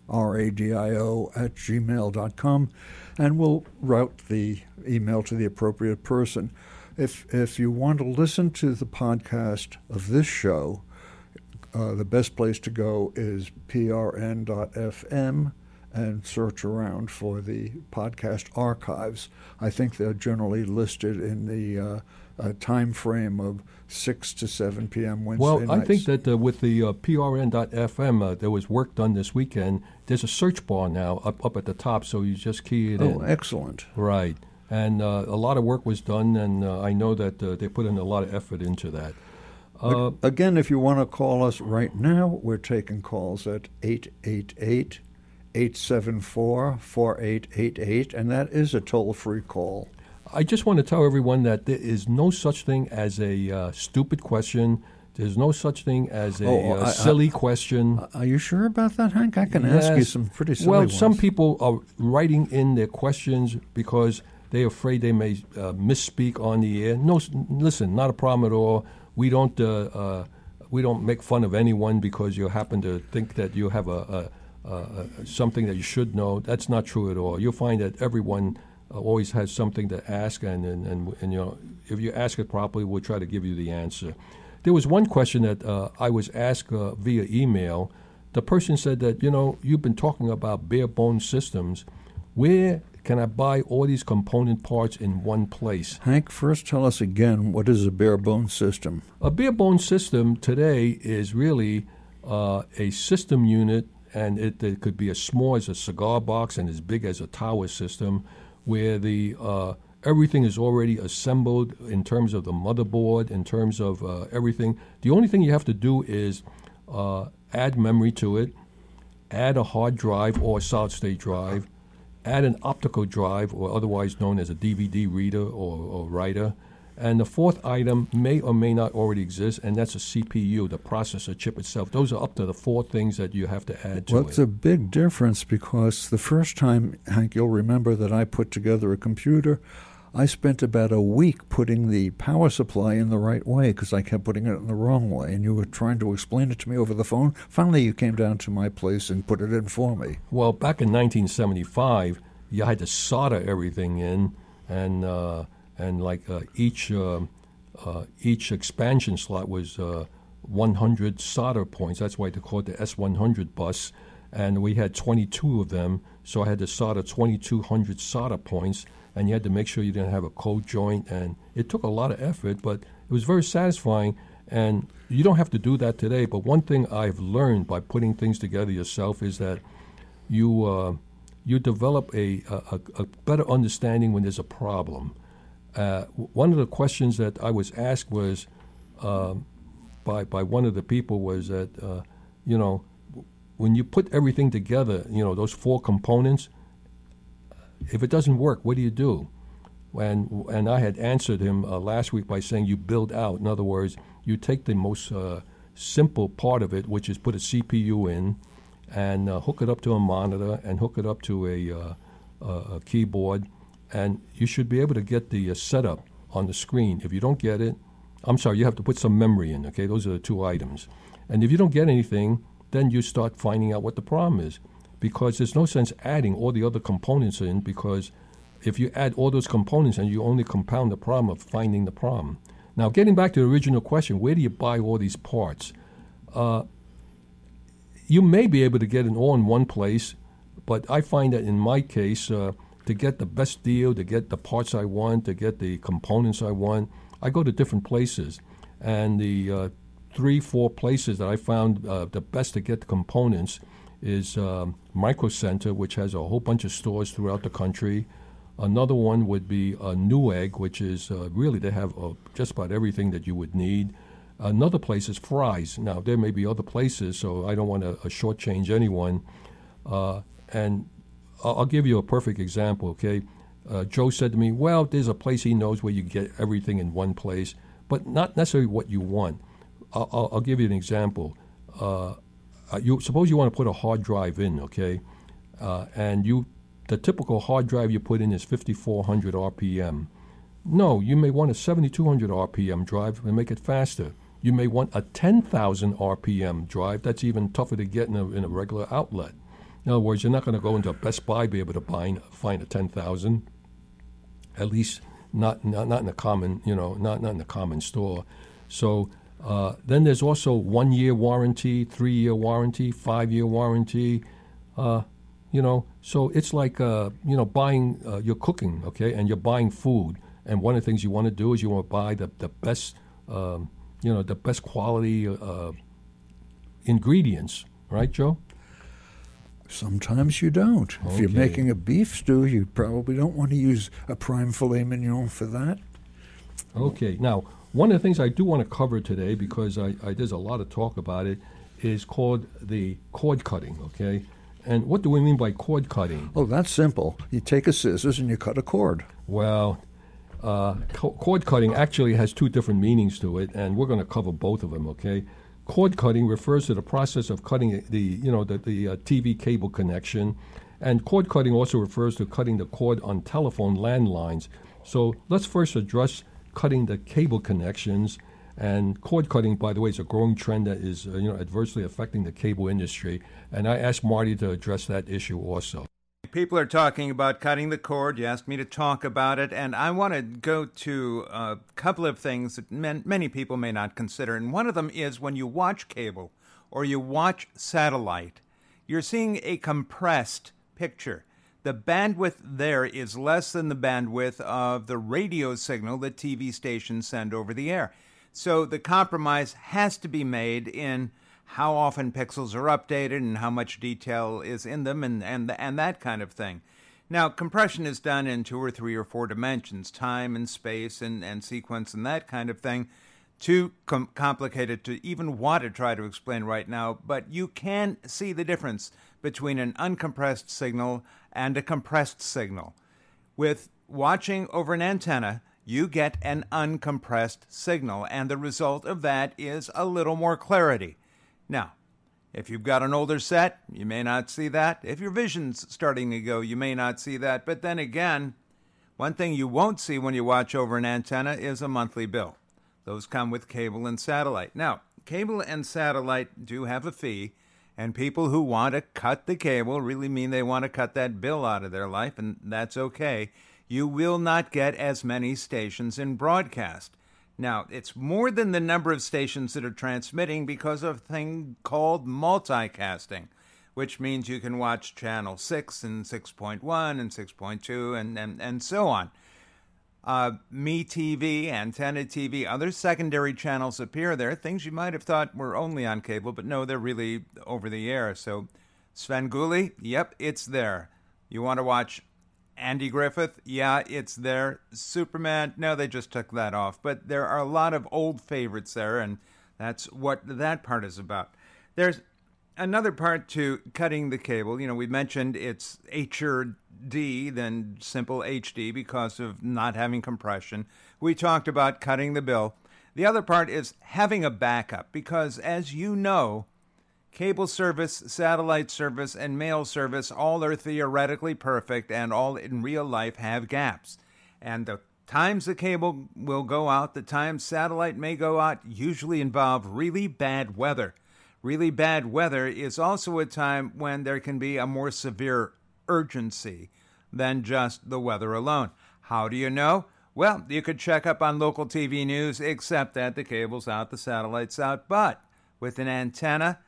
radio at gmail dot com, and we'll route the email to the appropriate person. If if you want to listen to the podcast of this show, uh, the best place to go is p r n dot f m and search around for the podcast archives. I think they're generally listed in the uh, uh, time frame of six to seven p.m. Wednesday well, nights. I think that uh, with the uh, p r n dot f m, uh, there was work done this weekend. There's a search bar now up, up at the top, so you just key it oh, in. Oh, excellent. Right. And uh, a lot of work was done, and uh, I know that uh, they put in a lot of effort into that. Uh, Again, if you want to call us right now, we're taking calls at eight eight eight, eight seven four, four eight eight eight, and that is a toll-free call. I just want to tell everyone that there is no such thing as a uh, stupid question. There's no such thing as a Oh, uh, I- silly I- question. Are you sure about that, Hank? I can ask you Yes. some pretty silly Well, ones. some people are writing in their questions because they're afraid they may uh, misspeak on the air. No, s- listen, not a problem at all. We don't uh, uh, we don't make fun of anyone because you happen to think that you have a, a, a something that you should know. That's not true at all. You'll find that everyone uh, always has something to ask, and and, and and you know, if you ask it properly, we'll try to give you the answer. There was one question that uh, I was asked uh, via email the person said that, you know, you've been talking about bare bone systems. Where can I buy all these component parts in one place? Hank, first tell us again, what is a bare bone system? A bare bone system today is really uh, a system unit, and it, it could be as small as a cigar box and as big as a tower system, where the uh, everything is already assembled in terms of the motherboard, in terms of uh, everything. The only thing you have to do is uh, add memory to it, add a hard drive or a solid-state drive, add an optical drive, or otherwise known as a D V D reader or, or writer. And the fourth item may or may not already exist, and that's a C P U, the processor chip itself. Those are up to the four things that you have to add to well, it. Well, it's a big difference, because the first time, Hank, you'll remember that I put together a computer, I spent about a week putting the power supply in the right way because I kept putting it in the wrong way, and you were trying to explain it to me over the phone. Finally, you came down to my place and put it in for me. Well, back in nineteen seventy-five, you had to solder everything in, and uh, and like uh, each uh, uh, each expansion slot was uh, one hundred solder points. That's why they call it the S one hundred bus, and we had twenty-two of them, so I had to solder twenty-two hundred solder points. And you had to make sure you didn't have a cold joint, and it took a lot of effort, but it was very satisfying. And you don't have to do that today, but one thing I've learned by putting things together yourself is that you uh, you develop a, a, a better understanding when there's a problem. Uh, one of the questions that I was asked was uh, by by one of the people was that uh, you know, when you put everything together, you know, those four components, if it doesn't work, what do you do? And, and I had answered him uh, last week by saying you build out. In other words, you take the most uh, simple part of it, which is put a C P U in and uh, hook it up to a monitor and hook it up to a, uh, a, a keyboard, and you should be able to get the uh, setup on the screen. If you don't get it, I'm sorry, you have to put some memory in, okay? Those are the two items. And if you don't get anything, then you start finding out what the problem is. Because there's no sense adding all the other components in, because if you add all those components and you only compound the problem of finding the problem. Now, getting back to the original question, where do you buy all these parts? Uh, you may be able to get it all in one place, but I find that in my case, uh, to get the best deal, to get the parts I want, to get the components I want, I go to different places. And the uh, three, four places that I found uh, the best to get the components is um, Micro Center, which has a whole bunch of stores throughout the country. Another one would be uh, Newegg, which is uh, really, they have uh, just about everything that you would need. Another place is Fry's. Now, there may be other places, so I don't want to uh, shortchange anyone. Uh, and I'll, I'll give you a perfect example, okay? Uh, Joe said to me, well, there's a place he knows where you get everything in one place, but not necessarily what you want. I'll, I'll, I'll give you an example. Uh, Uh, you suppose you want to put a hard drive in, okay? Uh, and you, the typical hard drive you put in is fifty-four hundred R P M. No, you may want a seventy-two hundred R P M drive and make it faster. You may want a ten thousand R P M drive. That's even tougher to get in a, in a regular outlet. In other words, you're not going to go into a Best Buy be able to buy, find a ten thousand. At least not, not not in a common, you know, not not in a common store. So. Uh, then there's also one-year warranty, three-year warranty, five-year warranty. Uh, you know, so it's like uh, you know, buying. Uh, you're cooking, okay, and you're buying food. And one of the things you want to do is you want to buy the the best, um, you know, the best quality uh, ingredients, right, Joe? Sometimes you don't. Okay. If you're making a beef stew, you probably don't want to use a prime filet mignon for that. Okay, now. One of the things I do want to cover today, because I, I, there's a lot of talk about it, is called the cord cutting, okay? And what do we mean by cord cutting? Oh, that's simple. You take a scissors and you cut a cord. Well, uh, co- cord cutting actually has two different meanings to it, and we're going to cover both of them, okay? Cord cutting refers to the process of cutting the, you know, the, the uh, T V cable connection, and cord cutting also refers to cutting the cord on telephone landlines. So let's first address cutting the cable connections. And cord cutting, by the way, is a growing trend that is uh, you know, adversely affecting the cable industry. And I asked Marty to address that issue also. People are talking about cutting the cord. You asked me to talk about it, and I want to go to a couple of things that men, many people may not consider. And one of them is when you watch cable or you watch satellite, you're seeing a compressed picture. The bandwidth there is less than the bandwidth of the radio signal that T V stations send over the air. So the compromise has to be made in how often pixels are updated and how much detail is in them and, and, and that kind of thing. Now, compression is done in two or three or four dimensions, time and space and, and sequence and that kind of thing. Too com- complicated to even want to try to explain right now, but you can see the difference between an uncompressed signal and a compressed signal. With watching over an antenna, you get an uncompressed signal, and the result of that is a little more clarity. Now, if you've got an older set, you may not see that. If your vision's starting to go, you may not see that. But then again, one thing you won't see when you watch over an antenna is a monthly bill. Those come with cable and satellite. Now, cable and satellite do have a fee, and people who want to cut the cable really mean they want to cut that bill out of their life, and that's okay. You will not get as many stations in broadcast. Now, it's more than the number of stations that are transmitting because of a thing called multicasting, which means you can watch channel six and six point one and six point two and, and, and so on. Uh, Me T V, Antenna T V, other secondary channels appear there, things you might have thought were only on cable, but no, they're really over the air. So Svengoolie, yep, it's there. You want to watch Andy Griffith? Yeah, it's there. Superman? No, they just took that off. But there are a lot of old favorites there, and that's what that part is about. There's another part to cutting the cable. You know, we mentioned it's H D than simple H D because of not having compression. We talked about cutting the bill. The other part is having a backup because, as you know, cable service, satellite service, and mail service all are theoretically perfect and all in real life have gaps. And the times the cable will go out, the times satellite may go out, usually involve really bad weather. Really bad weather is also a time when there can be a more severe urgency than just the weather alone. How do you know? Well, you could check up on local T V news, except that the cable's out, the satellite's out. But with an antenna,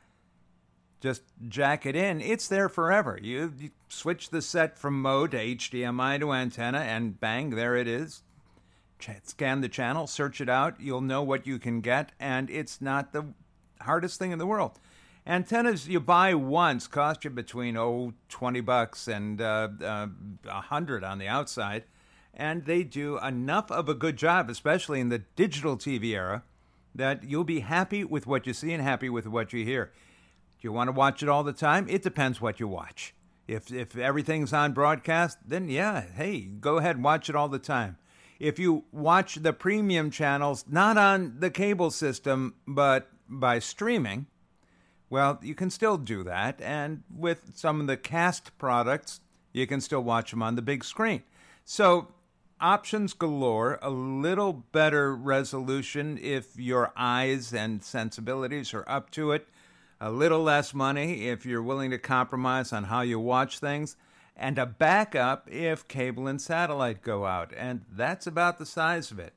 just jack it in. It's there forever. You, you switch the set from mode to H D M I to antenna, and bang, there it is. Ch- scan the channel, search it out. You'll know what you can get, and it's not the hardest thing in the world. Antennas you buy once cost you between, oh, twenty bucks and uh, uh, one hundred on the outside, and they do enough of a good job, especially in the digital T V era, that you'll be happy with what you see and happy with what you hear. Do you want to watch it all the time? It depends what you watch. If if everything's on broadcast, then yeah, hey, go ahead and watch it all the time. If you watch the premium channels, not on the cable system, but by streaming, well, you can still do that. And with some of the cast products, you can still watch them on the big screen. So options galore, a little better resolution if your eyes and sensibilities are up to it. A little less money if you're willing to compromise on how you watch things, and a backup if cable and satellite go out. And that's about the size of it.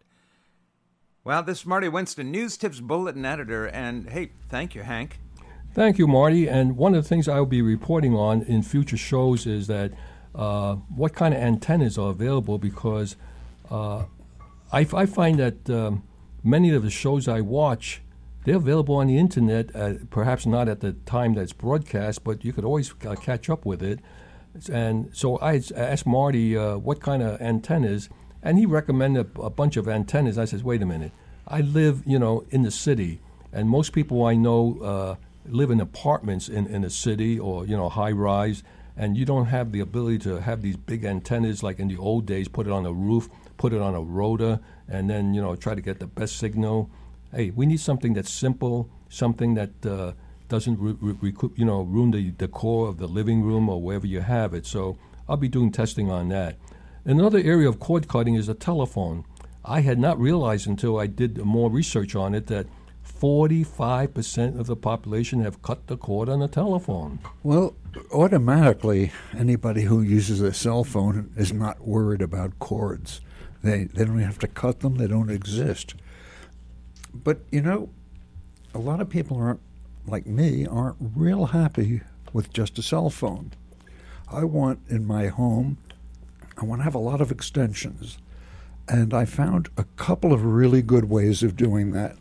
Well, this is Marty Winston, News Tips Bulletin Editor, and hey, thank you, Hank. Thank you, Marty. And one of the things I'll be reporting on in future shows is that uh, what kind of antennas are available, because uh, I, I find that um, many of the shows I watch, they're available on the internet, uh, perhaps not at the time that's broadcast, but you could always uh, catch up with it. And so I asked Marty uh, what kind of antennas, and he recommended a, a bunch of antennas. I said, wait a minute. I live, you know, in the city, and most people I know uh, live in apartments in, in a city or, you know, high-rise, and you don't have the ability to have these big antennas like in the old days, put it on a roof, put it on a rotor, and then, you know, try to get the best signal. Hey, we need something that's simple, something that uh, doesn't re- re- you know, ruin the decor of the living room or wherever you have it. So I'll be doing testing on that. Another area of cord cutting is a telephone. I had not realized until I did more research on it that forty-five percent of the population have cut the cord on a telephone. Well, automatically, anybody who uses a cell phone is not worried about cords. They, they don't have to cut them. They don't exist. But, you know, a lot of people aren't like me, aren't real happy with just a cell phone. I want in my home, I want to have a lot of extensions. And I found a couple of really good ways of doing that.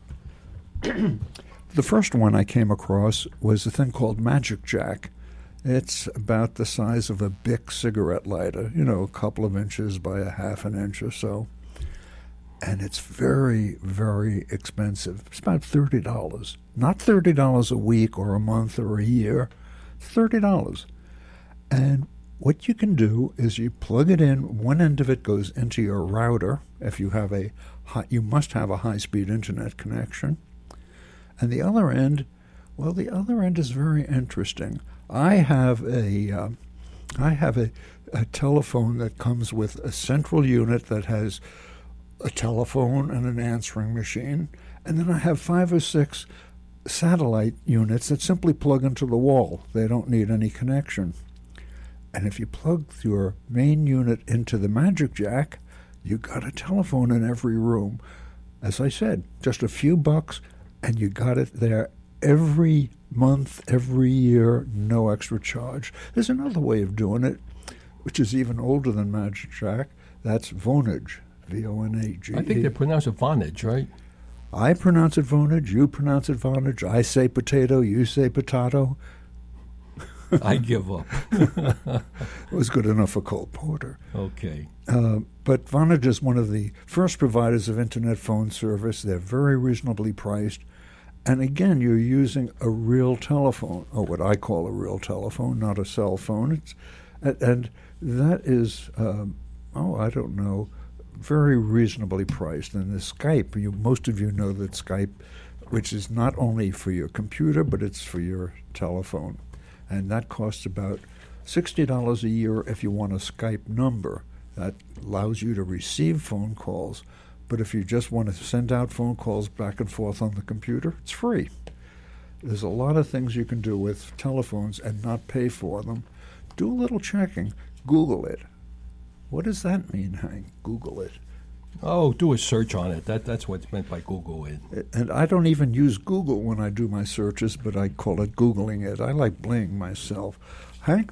The first one I came across was a thing called Magic Jack. It's about the size of a Bic cigarette lighter, you know, a couple of inches by a half an inch or so. And it's very, very expensive. It's about thirty dollars. Not thirty dollars a week or a month or a year. thirty dollars. And what you can do is you plug it in. One end of it goes into your router. If you have a high, you must have a high-speed internet connection. And the other end, well, the other end is very interesting. I have a, uh, I have a, a telephone that comes with a central unit that has a telephone and an answering machine, and then I have five or six satellite units that simply plug into the wall. They don't need any connection. And if you plug your main unit into the Magic Jack, you got a telephone in every room. As I said, just a few bucks, and you got it there every month, every year, no extra charge. There's another way of doing it, which is even older than Magic Jack. That's Vonage, V O N A G E. I think they pronounce it Vonage, right? I pronounce it Vonage, you pronounce it Vonage, I say potato, you say potato. I give up. It was good enough for Cole Porter. Okay. Uh, but Vonage is one of the first providers of internet phone service. They're very reasonably priced. And again, you're using a real telephone, or what I call a real telephone, not a cell phone. It's, and, and that is, um, oh, I don't know, very reasonably priced. And the Skype, you, most of you know that Skype, which is not only for your computer, but it's for your telephone. And that costs about sixty dollars a year if you want a Skype number. That allows you to receive phone calls. But if you just want to send out phone calls back and forth on the computer, it's free. There's a lot of things you can do with telephones and not pay for them. Do a little checking. Google it. What does that mean, Hank? Google it. Oh, do a search on it. That That's what's meant by Google it. And I don't even use Google when I do my searches, but I call it Googling it. I like bling myself. Hank?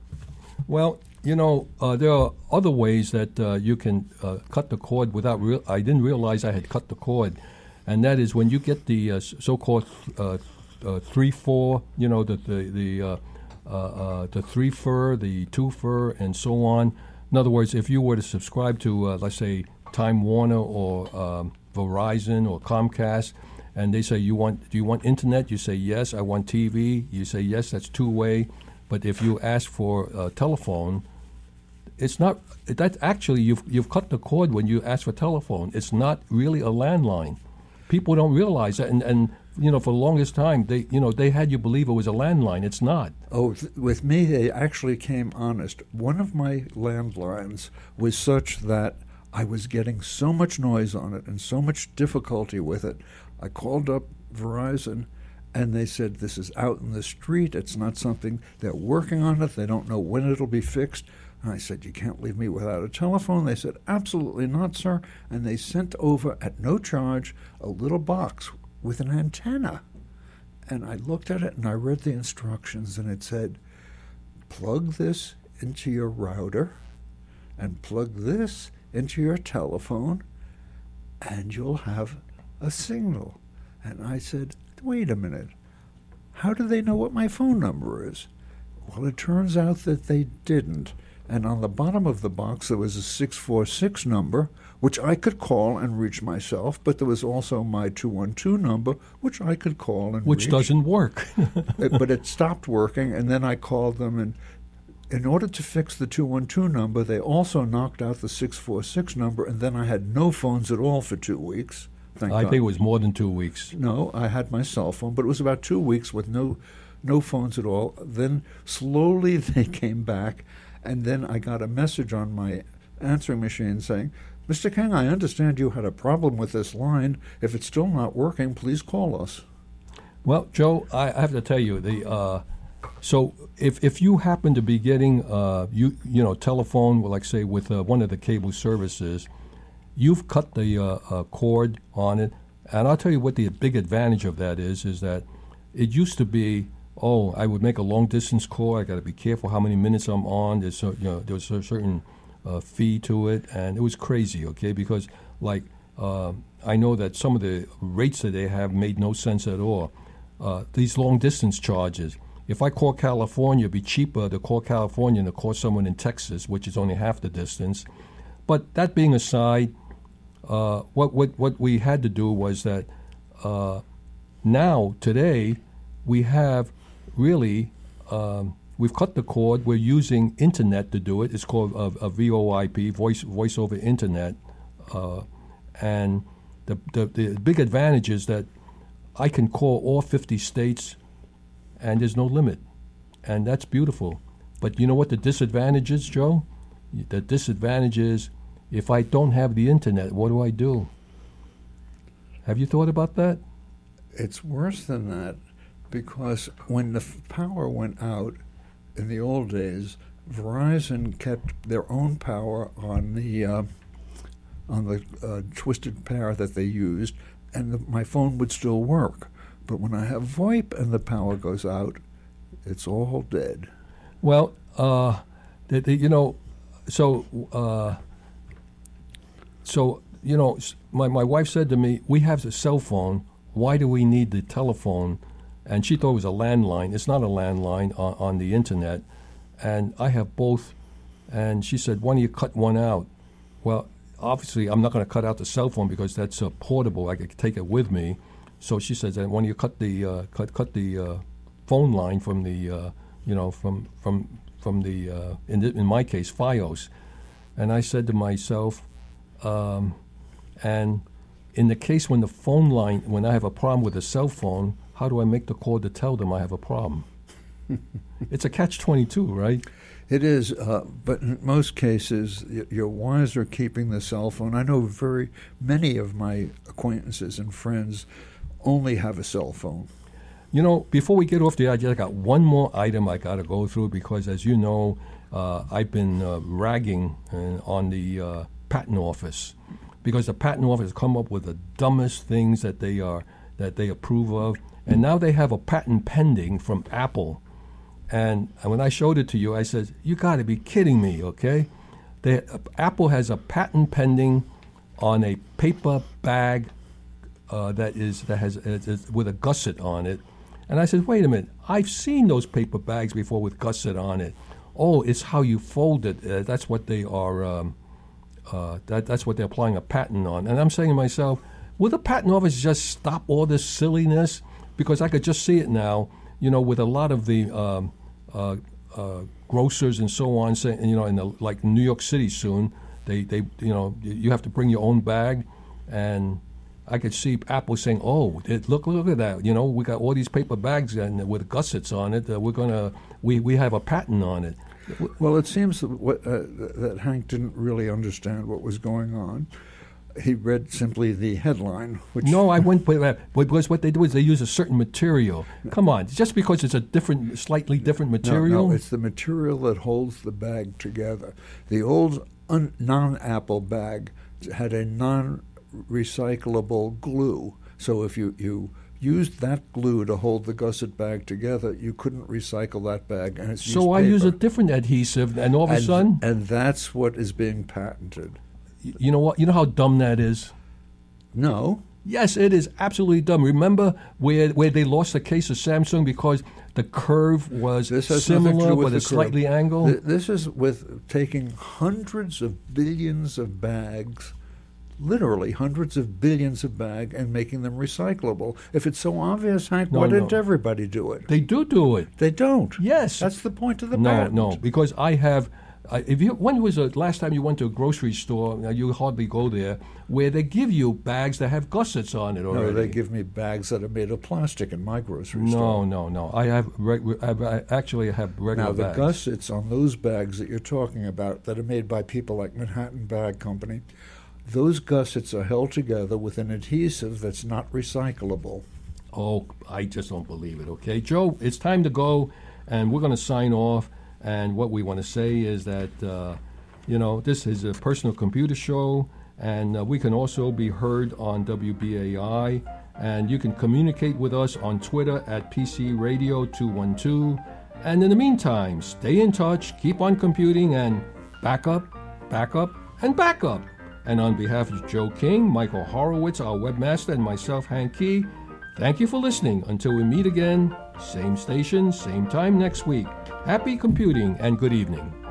Well, you know, uh, there are other ways that uh, you can uh, cut the cord without real. I didn't realize I had cut the cord, and that is when you get the uh, so-called uh, uh, three four. You know, the the the uh, uh, uh, the three fur, the two fur, and so on. In other words, if you were to subscribe to, uh, let's say, Time Warner or um, Verizon or Comcast, and they say you want, do you want internet? You say yes. I want T V. You say yes. That's two way. But if you ask for a telephone, it's not. That actually you've you've cut the cord when you ask for telephone. It's not really a landline. People don't realize that, and, and you know, for the longest time, they you know they had you believe it was a landline. It's not. Oh, th- with me, they actually came honest. One of my landlines was such that I was getting so much noise on it and so much difficulty with it. I called up Verizon, and they said, this is out in the street. It's not something, they're working on it. They don't know when it'll be fixed. And I said, you can't leave me without a telephone. They said, absolutely not, sir. And they sent over, at no charge, a little box with an antenna. And I looked at it, and I read the instructions, and it said, plug this into your router and plug this into your telephone, and you'll have a signal. And I said, wait a minute. How do they know what my phone number is? Well, it turns out that they didn't. And on the bottom of the box, there was a six four six number, which I could call and reach myself, but there was also my two one two number, which I could call and Which reach. doesn't work. It- but it stopped working, and then I called them, and in order to fix the two one two number, they also knocked out the six four six number, and then I had no phones at all for two weeks. Thank I God. think it was more than two weeks. No, I had my cell phone, but it was about two weeks with no no phones at all. Then slowly they came back, and then I got a message on my answering machine saying, Mister King, I understand you had a problem with this line. If it's still not working, please call us. Well, Joe, I I have to tell you, the uh, so if if you happen to be getting uh, you you know telephone, well, like say with uh, one of the cable services, you've cut the uh, uh, cord on it, and I'll tell you what the big advantage of that is: is that it used to be, oh, I would make a long distance call. I got to be careful how many minutes I'm on. There's a, you know, there was a certain uh, fee to it, and it was crazy. Okay, because like uh, I know that some of the rates that they have made no sense at all. Uh, these long distance charges. If I call California, it'd be cheaper to call California than to call someone in Texas, which is only half the distance. But that being aside, uh, what, what what we had to do was that uh, now, today, we have really, um, we've cut the cord. We're using internet to do it. It's called a, a V O I P, voice voice over internet. Uh, and the, the, the big advantage is that I can call all fifty states and there's no limit. And that's beautiful. But you know what the disadvantage is, Joe? The disadvantage is if I don't have the internet, what do I do? Have you thought about that? It's worse than that, because when the f- power went out in the old days, Verizon kept their own power on the uh, on the uh, twisted pair that they used, and the, my phone would still work. But when I have VoIP and the power goes out, it's all dead. Well, uh, the, the, you know, so uh, so you know, my my wife said to me, "We have the cell phone. Why do we need the telephone?" And she thought it was a landline. It's not a landline on, on the internet. And I have both. And she said, "Why don't you cut one out?" Well, obviously, I'm not going to cut out the cell phone because that's uh, portable. I could take it with me. So she says, "Why don't you cut the uh, cut cut the uh, phone line from the uh, you know from from from the uh, in the, in my case FiOS?" And I said to myself, um, and in the case when the phone line, when I have a problem with a cell phone, how do I make the call to tell them I have a problem? It's a catch twenty-two, right? It is, uh, but in most cases, y- you're wiser keeping the cell phone. I know very many of my acquaintances and friends only have a cell phone. You know, before we get off the idea, I got one more item I got to go through because, as you know, uh, I've been uh, ragging uh, on the uh, patent office because the patent office has come up with the dumbest things that they are that they approve of, and now they have a patent pending from Apple. And, and when I showed it to you, I said, "You got to be kidding me, okay?" They, uh, Apple has a patent pending on a paper bag uh, that is that has is, is with a gusset on it. And I said, "Wait a minute! I've seen those paper bags before with gusset on it. Oh, it's how you fold it. Uh, that's what they are. Um, uh, that, that's what they're applying a patent on." And I'm saying to myself, will the patent office just stop all this silliness? Because I could just see it now. You know, with a lot of the um, uh, uh, grocers and so on, saying, you know, in the, like New York City soon, they, they, you know, you have to bring your own bag, and I could see Apple saying, "Oh, it, look, look at that! You know, we got all these paper bags and with gussets on it. Uh, we're gonna, we, we have a patent on it." Well, it seems that, what, uh, that Hank didn't really understand what was going on. He read simply the headline. Which No, I went because what they do is they use a certain material. Come on, just because it's a different, slightly different material. No, no, it's the material that holds the bag together. The old un- non-Apple bag had a non-recyclable glue. So if you, you used that glue to hold the gusset bag together, you couldn't recycle that bag. And it's so I paper. use a different adhesive, and all of a and, sudden, and that's what is being patented. you know what? You know how dumb that is. No. Yes, it is absolutely dumb. Remember where where they lost the case of Samsung because the curve was This has nothing to similar do with but the a slightly curve. angled? Th- This is with taking hundreds of billions of bags, literally hundreds of billions of bags, and making them recyclable. If it's so obvious, Hank, No, why no. didn't everybody do it? They do do it. They don't. Yes. That's the point of the No, patent. no, because I have. Uh, if you, when was the last time you went to a grocery store? Now you hardly go there, where they give you bags that have gussets on it already. No, they give me bags that are made of plastic in my grocery No, store. no, no. I have. Reg- I actually have regular Now, the bags. gussets on those bags that you're talking about that are made by people like Manhattan Bag Company, those gussets are held together with an adhesive that's not recyclable. Oh, I just don't believe it. Okay, Joe, it's time to go, and we're going to sign off. And what we want to say is that, uh, you know, this is a personal computer show, and uh, we can also be heard on W B A I And you can communicate with us on Twitter at P C Radio two one two. And in the meantime, stay in touch, keep on computing, and back up, back up, and back up. And on behalf of Joe King, Michael Horowitz, our webmaster, and myself, Hank Key, thank you for listening. Until we meet again, same station, same time next week. Happy computing and good evening.